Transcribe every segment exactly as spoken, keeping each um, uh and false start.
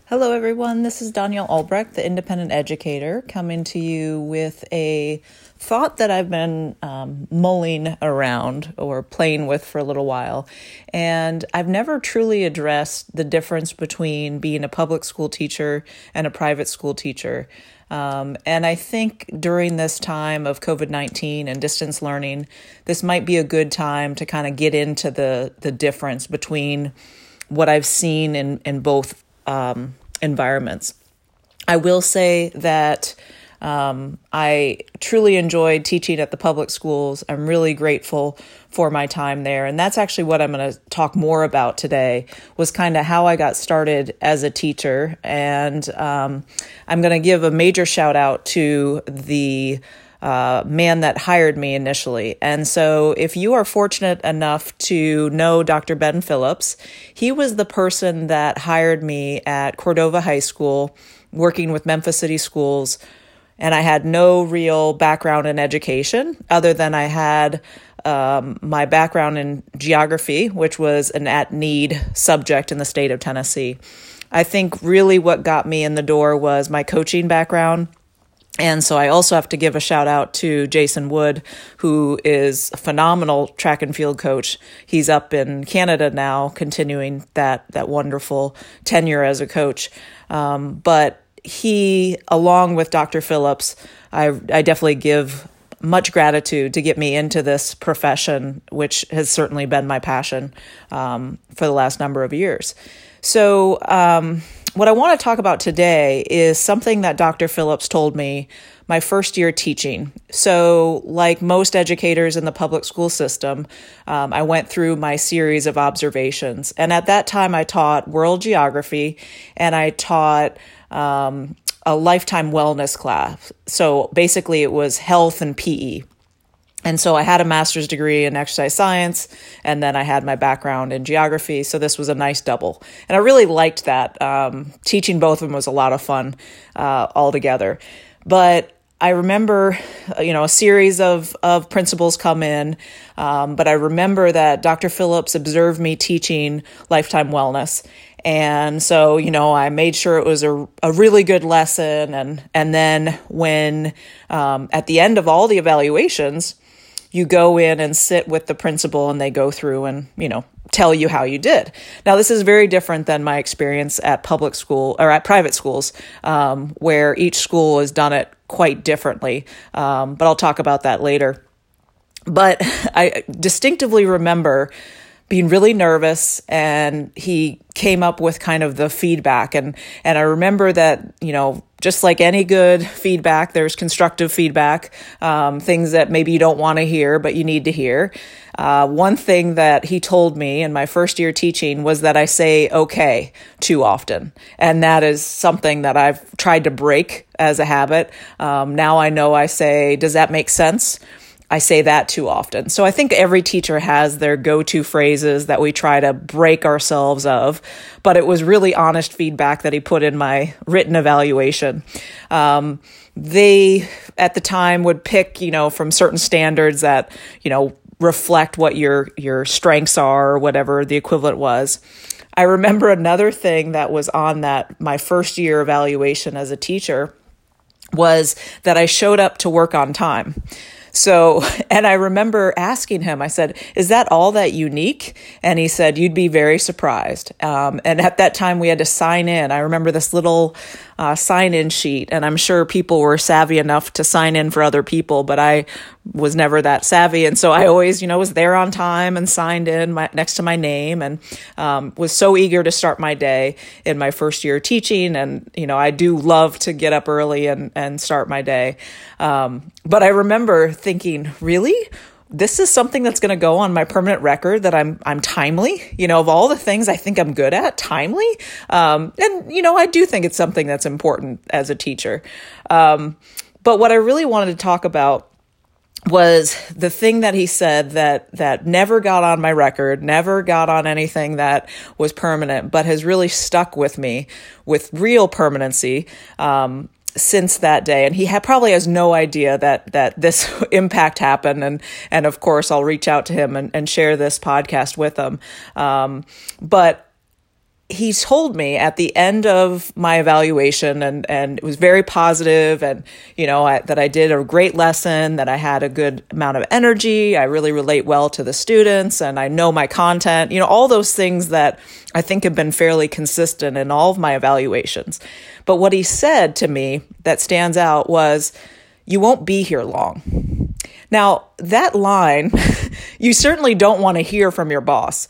Hello, everyone. This is Danielle Albrecht, the independent educator, coming to you with a thought that I've been um, mulling around or playing with for a little while. And I've never truly addressed the difference between being a public school teacher and a private school teacher. Um, and I think during this time of covid nineteen and distance learning, this might be a good time to kind of get into the, the difference between what I've seen in, in both Um, environments. I will say that um, I truly enjoyed teaching at the public schools. I'm really grateful for my time there. And that's actually what I'm going to talk more about today, was kind of how I got started as a teacher. And um, I'm going to give a major shout out to the Uh, man that hired me initially. And so if you are fortunate enough to know Doctor Ben Phillips, he was the person that hired me at Cordova High School, working with Memphis City Schools. And I had no real background in education other than I had um, my background in geography, which was an at-need subject in the state of Tennessee. I think really what got me in the door was my coaching background. And so I also have to give a shout out to Jason Wood, who is a phenomenal track and field coach. He's up in Canada now, continuing that that wonderful tenure as a coach. Um, but he, along with Doctor Phillips, I, I definitely give much gratitude to get me into this profession, which has certainly been my passion um, for the last number of years. So um, what I want to talk about today is something that Doctor Phillips told me my first year teaching. So like most educators in the public school system, um, I went through my series of observations. And at that time, I taught world geography and I taught um, a lifetime wellness class. So basically it was health and P E. And so I had a master's degree in exercise science, and then I had my background in geography. So this was a nice double. And I really liked that. Um, teaching both of them was a lot of fun uh, altogether. But I remember, you know, a series of, of principals come in, um, but I remember that Doctor Phillips observed me teaching lifetime wellness. And so, you know, I made sure it was a, a really good lesson. And, and then when um, at the end of all the evaluations, you go in and sit with the principal and they go through and, you know, tell you how you did. Now, this is very different than my experience at public school or at private schools, um, where each school has done it quite differently. Um, but I'll talk about that later. But I distinctively remember being really nervous, and he came up with kind of the feedback. And, and I remember that, you know, just like any good feedback, there's constructive feedback, um, things that maybe you don't want to hear, but you need to hear. Uh, one thing that he told me in my first year teaching was that I say okay too often. And that is something that I've tried to break as a habit. Um, now I know I say, does that make sense? I say that too often. So I think every teacher has their go-to phrases that we try to break ourselves of, but it was really honest feedback that he put in my written evaluation. Um, they, at the time, would pick, you know, from certain standards that, you know, reflect what your, your strengths are or whatever the equivalent was. I remember another thing that was on that, my first year evaluation as a teacher, was that I showed up to work on time. So, and I remember asking him, I said, is that all that unique? And he said, you'd be very surprised. Um, and at that time we had to sign in. I remember this little uh, sign-in sheet, and I'm sure people were savvy enough to sign in for other people, but I was never that savvy. And so I always, you know, was there on time and signed in my, next to my name, and um, was so eager to start my day in my first year teaching. And, you know, I do love to get up early and, and start my day. Um, but I remember thinking, really? This is something that's going to go on my permanent record, that I'm I'm timely. You know, of all the things I think I'm good at, timely. Um, and, you know, I do think it's something that's important as a teacher. Um, but what I really wanted to talk about was the thing that he said that that never got on my record, never got on anything that was permanent, but has really stuck with me with real permanency um, since that day. And he ha- probably has no idea that that this impact happened. And and of course, I'll reach out to him and, and share this podcast with him. Um, but he told me at the end of my evaluation, and, and it was very positive, and, you know, I, that I did a great lesson, that I had a good amount of energy, I really relate well to the students, and I know my content, you know, all those things that I think have been fairly consistent in all of my evaluations. But what he said to me that stands out was, "You won't be here long." Now, that line, you certainly don't want to hear from your boss.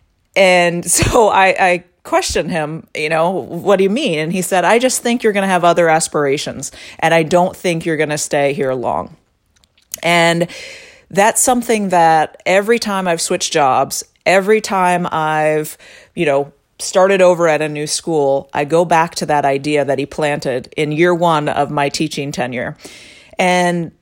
And so I, I questioned him, you know, "What do you mean?" And he said, "I just think you're going to have other aspirations, and I don't think you're going to stay here long." And that's something that every time I've switched jobs, every time I've, you know, started over at a new school, I go back to that idea that he planted in year one of my teaching tenure. And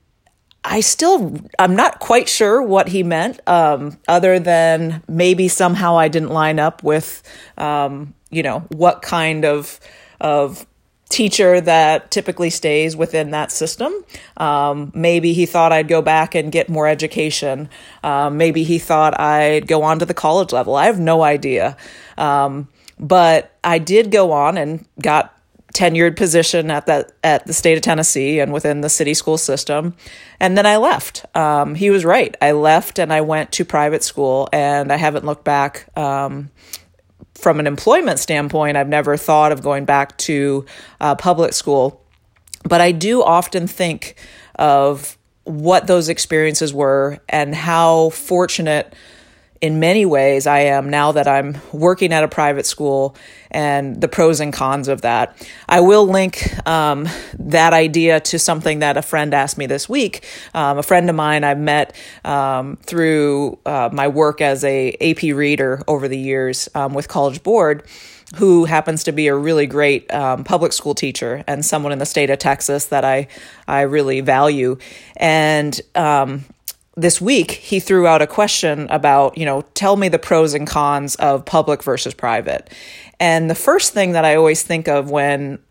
I still, I'm not quite sure what he meant, um, other than maybe somehow I didn't line up with, um, you know, what kind of, of teacher that typically stays within that system. Um, maybe he thought I'd go back and get more education. Um, maybe he thought I'd go on to the college level. I have no idea. Um, but I did go on and got tenured position at that at the state of Tennessee and within the city school system. And then I left. Um, he was right. I left and I went to private school, and I haven't looked back. Um, from an employment standpoint, I've never thought of going back to uh, public school. But I do often think of what those experiences were and how fortunate in many ways I am now that I'm working at a private school, and the pros and cons of that. I will link um, that idea to something that a friend asked me this week. Um, a friend of mine I've met um, through uh, my work as a AP reader over the years um, with College Board, who happens to be a really great um, public school teacher and someone in the state of Texas that I, I really value. And um this week, he threw out a question about, you know, tell me the pros and cons of public versus private. And the first thing that I always think of when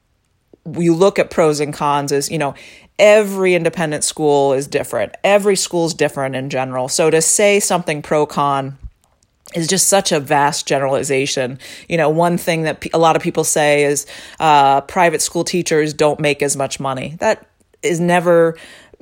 we look at pros and cons is, you know, every independent school is different. Every school is different in general. So to say something pro-con is just such a vast generalization. You know, one thing that a lot of people say is uh, private school teachers don't make as much money. That is never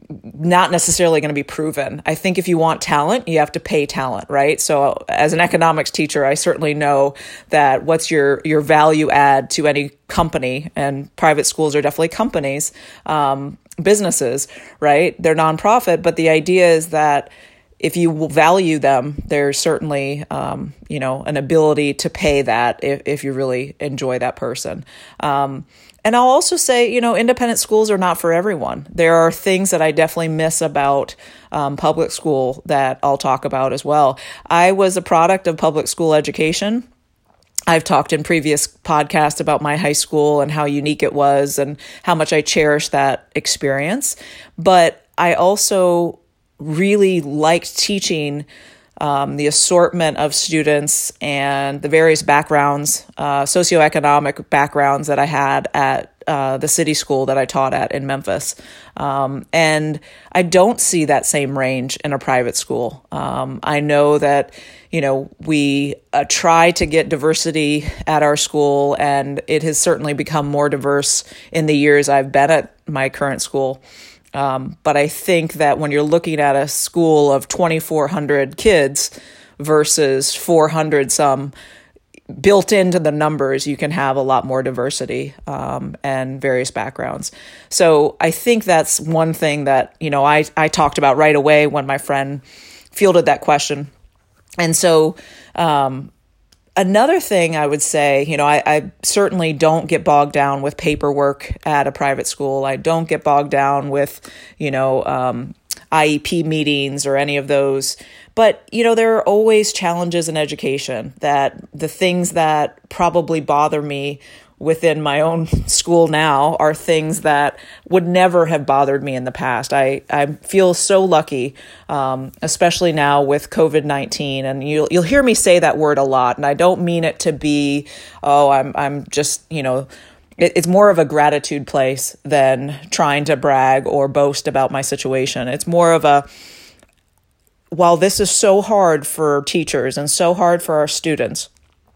not necessarily going to be proven. I think if you want talent, you have to pay talent, right? So as an economics teacher, I certainly know that what's your, your value add to any company, and private schools are definitely companies, um, businesses, right? They're nonprofit, but the idea is that if you value them, there's certainly, um, you know, an ability to pay that if, if you really enjoy that person. Um, And I'll also say, you know, independent schools are not for everyone. There are things that I definitely miss about um, public school that I'll talk about as well. I was a product of public school education. I've talked in previous podcasts about my high school and how unique it was and how much I cherish that experience. But I also really liked teaching Um, the assortment of students and the various backgrounds, uh, socioeconomic backgrounds that I had at uh, the city school that I taught at in Memphis. Um, and I don't see that same range in a private school. Um, I know that, you know, we uh, try to get diversity at our school, and it has certainly become more diverse in the years I've been at my current school. Um, but I think that when you're looking at a school of twenty-four hundred kids versus four hundred some, built into the numbers, you can have a lot more diversity um, and various backgrounds. So I think that's one thing that, you know, I, I talked about right away when my friend fielded that question. And so um, another thing I would say, you know, I, I certainly don't get bogged down with paperwork at a private school. I don't get bogged down with, you know, um, I E P meetings or any of those. But, you know, there are always challenges in education, that the things that probably bother me within my own school now are things that would never have bothered me in the past. I, I feel so lucky, um, especially now with covid nineteen. And you'll, you'll hear me say that word a lot. And I don't mean it to be, oh, I'm, I'm just, you know, it, it's more of a gratitude place than trying to brag or boast about my situation. It's more of a, while this is so hard for teachers and so hard for our students,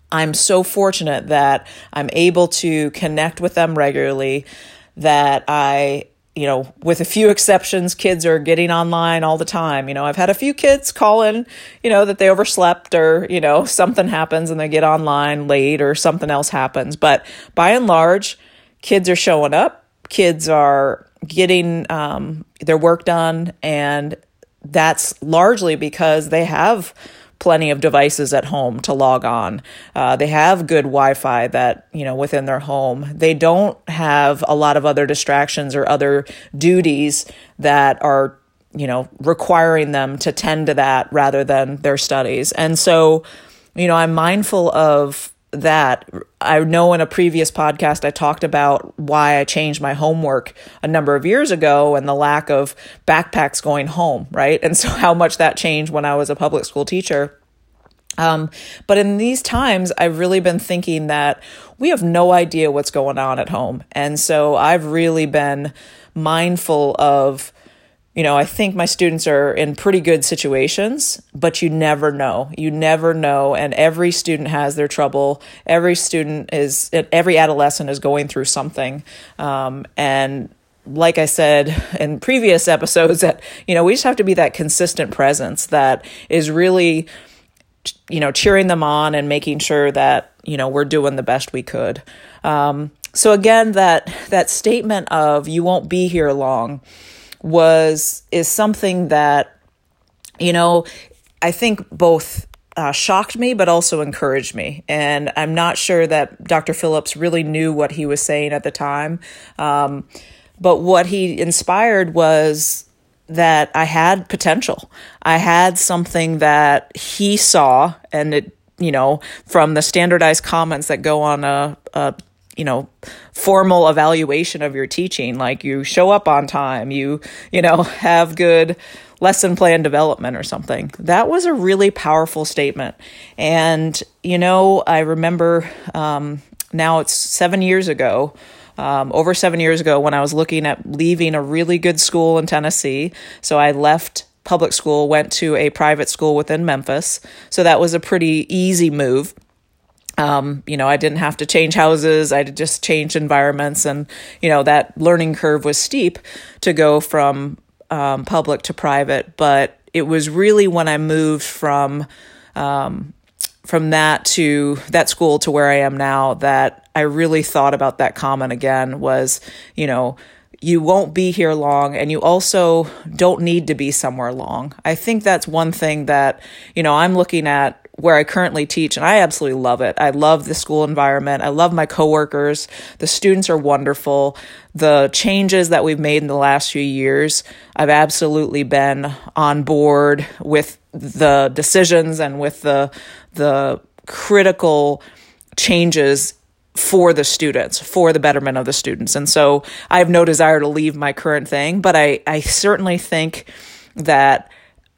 I'm so fortunate that I'm able to connect with them regularly, that I, you know, with a few exceptions, kids are getting online all the time. You know, I've had a few kids call in, you know, that they overslept or, you know, something happens and they get online late or something else happens. But by and large, kids are showing up, kids are getting um, their work done, and that's largely because they have plenty of devices at home to log on. Uh, they have good Wi-Fi that, you know, within their home. They don't have a lot of other distractions or other duties that are, you know, requiring them to tend to that rather than their studies. And so, you know, I'm mindful of that. I know in a previous podcast, I talked about why I changed my homework a number of years ago and the lack of backpacks going home, right? And so how much that changed when I was a public school teacher. Um, but in these times, I've really been thinking that we have no idea what's going on at home. And so I've really been mindful of, you know, I think my students are in pretty good situations, but you never know. You never know. And every student has their trouble. Every student is, every adolescent is going through something. Um, and like I said in previous episodes, that, you know, we just have to be that consistent presence that is really, you know, cheering them on and making sure that, you know, we're doing the best we could. Um, so again, that, that statement of you won't be here long was, is something that, you know, I think both uh, shocked me, but also encouraged me. And I'm not sure that Doctor Phillips really knew what he was saying at the time. Um, but what he inspired was that I had potential. I had something that he saw, and it, you know, from the standardized comments that go on a, a you know, formal evaluation of your teaching, like you show up on time, you, you know, have good lesson plan development or something. That was a really powerful statement. And, you know, I remember um, now it's seven years ago, um, over seven years ago when I was looking at leaving a really good school in Tennessee. So I left public school, went to a private school within Memphis. So that was a pretty easy move. Um, you know, I didn't have to change houses. I just changed environments, and, you know, that learning curve was steep to go from um, public to private. But it was really when I moved from um, from that to that school to where I am now that I really thought about that comment again. Was, you know, you won't be here long, and you also don't need to be somewhere long. I think that's one thing that, you know, I'm looking at where I currently teach, and I absolutely love it. I love the school environment. I love my coworkers. The students are wonderful. The changes that we've made in the last few years, I've absolutely been on board with the decisions and with the the critical changes for the students, for the betterment of the students. And so I have no desire to leave my current thing, but I, I certainly think that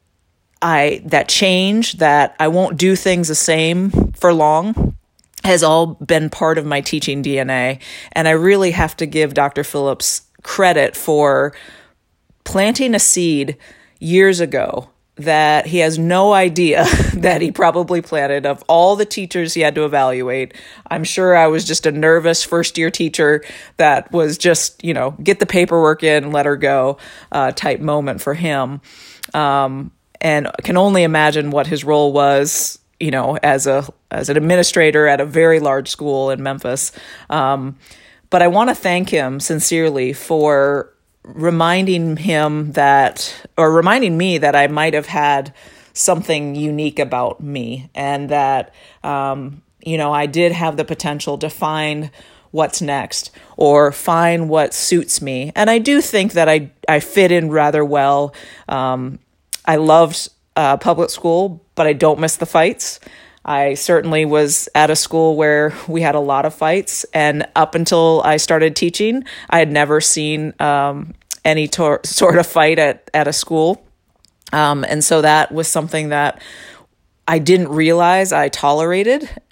I that change, that I won't do things the same for long, has all been part of my teaching D N A. And I really have to give Doctor Phillips credit for planting a seed years ago that he has no idea that he probably planted, of all the teachers he had to evaluate. I'm sure I was just a nervous first year teacher that was just, you know, get the paperwork in, let her go uh, type moment for him. Um, and can only imagine what his role was, you know, as a as an administrator at a very large school in Memphis. Um, but I want to thank him sincerely for reminding him that, or reminding me that I might have had something unique about me, and that, um, you know, I did have the potential to find what's next or find what suits me. And I do think that I, I fit in rather well. Um, I loved uh, public school, but I don't miss the fights. I certainly was at a school where we had a lot of fights, and up until I started teaching, I had never seen um, any tor- sort of fight at, at a school. Um, and so that was something that I didn't realize I tolerated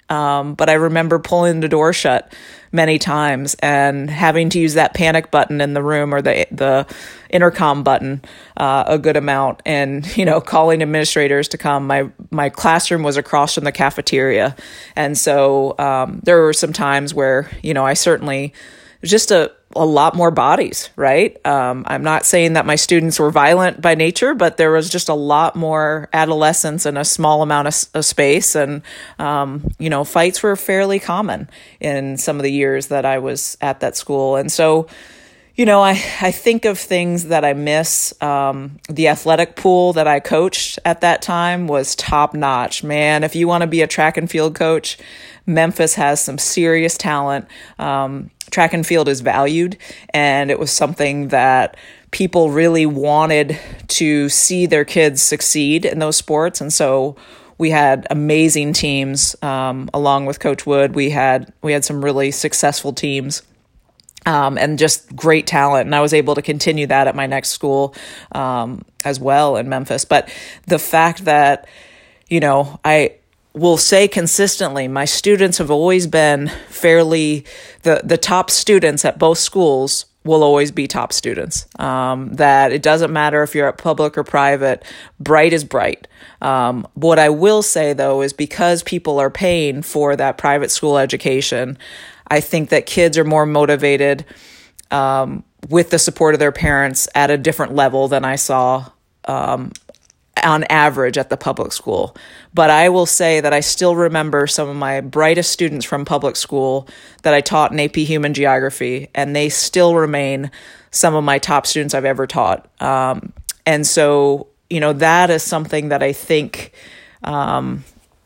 Um, but I remember pulling the door shut many times and having to use that panic button in the room or the the intercom button uh, a good amount, and you know, calling administrators to come. My my classroom was across from the cafeteria, and so um, there were some times where you know I certainly just a a lot more bodies, right? Um, I'm not saying that my students were violent by nature, but there was just a lot more adolescence in a small amount of, of space. And, um, you know, fights were fairly common in some of the years that I was at that school. And so, you know, I, I think of things that I miss. Um, the athletic pool that I coached at that time was top notch. Man, if you want to be a track and field coach, Memphis has some serious talent. Um, track and field is valued, and it was something that people really wanted to see their kids succeed in those sports. And so we had amazing teams, um, along with Coach Wood. We had, we had some really successful teams. Um, and just great talent. And I was able to continue that at my next school um, as well in Memphis. But the fact that, you know, I will say consistently, my students have always been fairly, the, the top students at both schools will always be top students. Um, that it doesn't matter if you're at public or private, bright is bright. Um, what I will say, though, is because people are paying for that private school education, I think that kids are more motivated um, with the support of their parents at a different level than I saw um, on average at the public school. But I will say that I still remember some of my brightest students from public school that I taught in A P Human Geography, and they still remain some of my top students I've ever taught. Um, and so, you know, that is something that I think um,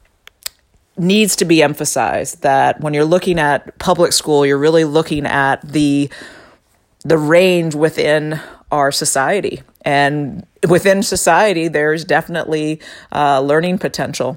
needs to be emphasized, that when you're looking at public school, you're really looking at the the range within our society. And within society, there's definitely uh, learning potential.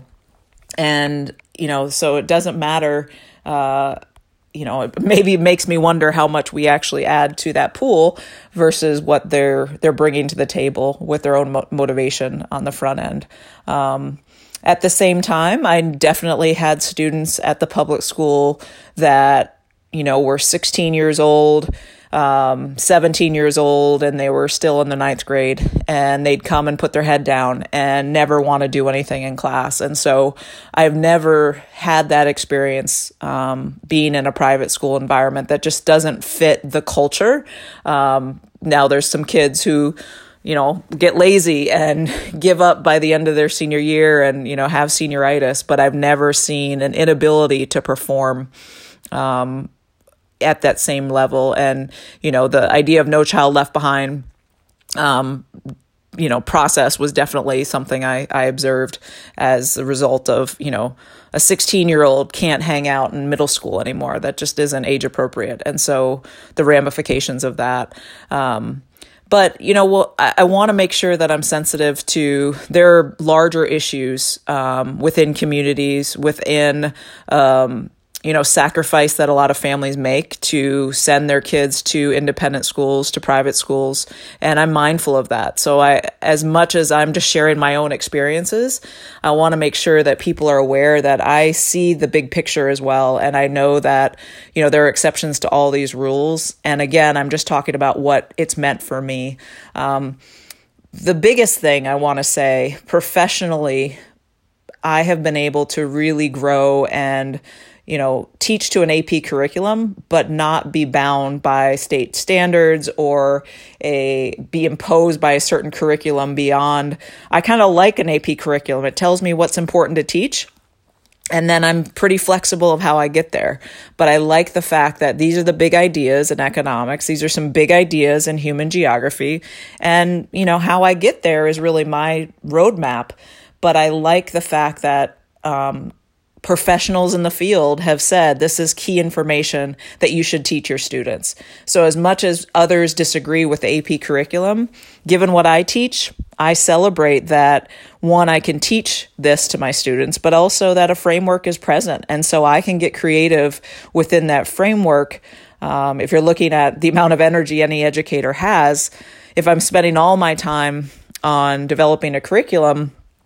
And, you know, so it doesn't matter, uh, you know, it maybe makes me wonder how much we actually add to that pool versus what they're they're bringing to the table with their own mo- motivation on the front end. Um, At the same time, I definitely had students at the public school that, you know, were sixteen years old, um, seventeen years old, and they were still in the ninth grade, and they'd come and put their head down and never want to do anything in class. And so I've never had that experience um, being in a private school environment that just doesn't fit the culture. Um, now there's some kids who, you know, get lazy and give up by the end of their senior year and, you know, have senioritis, but I've never seen an inability to perform um, at that same level. And, you know, the idea of No Child Left Behind, um, you know, process was definitely something I, I observed as a result of, you know, a sixteen-year-old can't hang out in middle school anymore. That just isn't age appropriate. And so the ramifications of that, um, But, you know, well, I, I want to make sure that I'm sensitive to there are larger issues um, within communities, within, um, you know, sacrifice that a lot of families make to send their kids to independent schools, to private schools. And I'm mindful of that. So I, as much as I'm just sharing my own experiences, I want to make sure that people are aware that I see the big picture as well. And I know that, you know, there are exceptions to all these rules. And again, I'm just talking about what it's meant for me. Um, the biggest thing I want to say professionally, I have been able to really grow and, you know, teach to an A P curriculum, but not be bound by state standards or a be imposed by a certain curriculum beyond. I kind of like an A P curriculum. It tells me what's important to teach. And then I'm pretty flexible of how I get there. But I like the fact that these are the big ideas in economics. These are some big ideas in human geography. And, you know, how I get there is really my roadmap. But I like the fact that, um, professionals in the field have said this is key information that you should teach your students. So as much as others disagree with the A P curriculum, given what I teach, I celebrate that, one, I can teach this to my students, but also that a framework is present. And so I can get creative within that framework. Um, if you're looking at the amount of energy any educator has, if I'm spending all my time on developing a curriculum,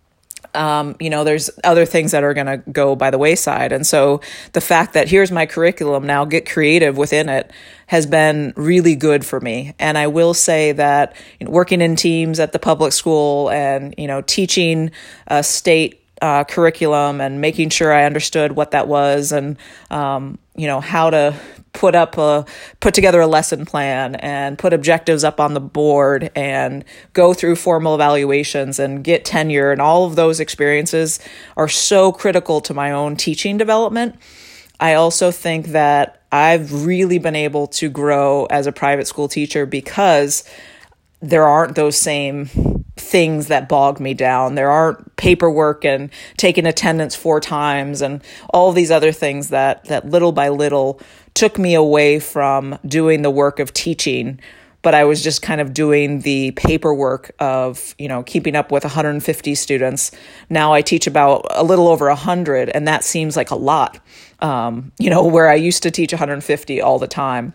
um, you know, there's other things that are going to go by the wayside. And so the fact that here's my curriculum, now get creative within it, has been really good for me. And I will say that, you know, working in teams at the public school and, you know, teaching a state uh, curriculum and making sure I understood what that was and, um, you know, how to put up a, put together a lesson plan and put objectives up on the board and go through formal evaluations and get tenure, and all of those experiences are so critical to my own teaching development. I also think that I've really been able to grow as a private school teacher because there aren't those same things that bog me down. There aren't paperwork and taking attendance four times and all these other things that that little by little took me away from doing the work of teaching. But I was just kind of doing the paperwork of, you know, keeping up with one hundred fifty students. Now I teach about a little over one hundred, and that seems like a lot, um, you know, where I used to teach one hundred fifty all the time.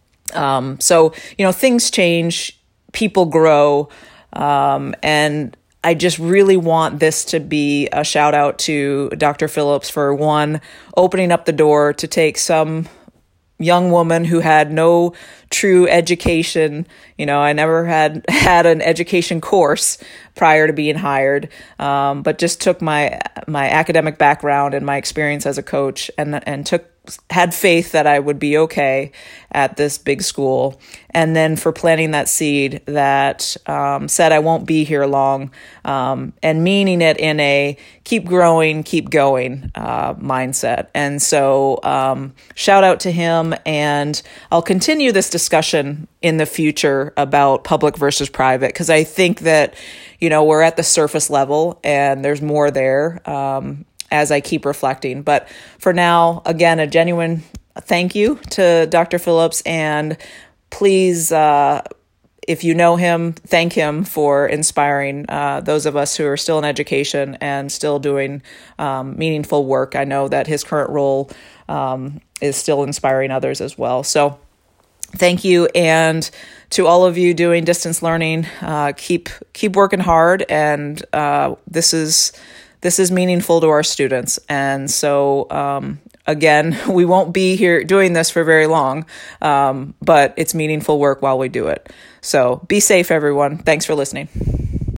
Um, so, you know, things change, people grow, um, and I just really want this to be a shout out to Doctor Phillips for, one, opening up the door to take some young woman who had no true education. You know, I never had had an education course prior to being hired, um, but just took my my academic background and my experience as a coach and and took had faith that I would be okay at this big school. And then for planting that seed that um, said I won't be here long, um, and meaning it in a keep growing, keep going uh, mindset. And so um, shout out to him. And I'll continue this discussion in the future about public versus private, because I think that, you know, we're at the surface level and there's more there. Um, as I keep reflecting. But for now, again, a genuine thank you to Doctor Phillips, and please, uh, if you know him, thank him for inspiring uh, those of us who are still in education and still doing um, meaningful work. I know that his current role um, is still inspiring others as well. So thank you. And to all of you doing distance learning, uh, keep keep working hard. And uh, this is This is meaningful to our students. And so, um, again, we won't be here doing this for very long, um, but it's meaningful work while we do it. So be safe, everyone. Thanks for listening.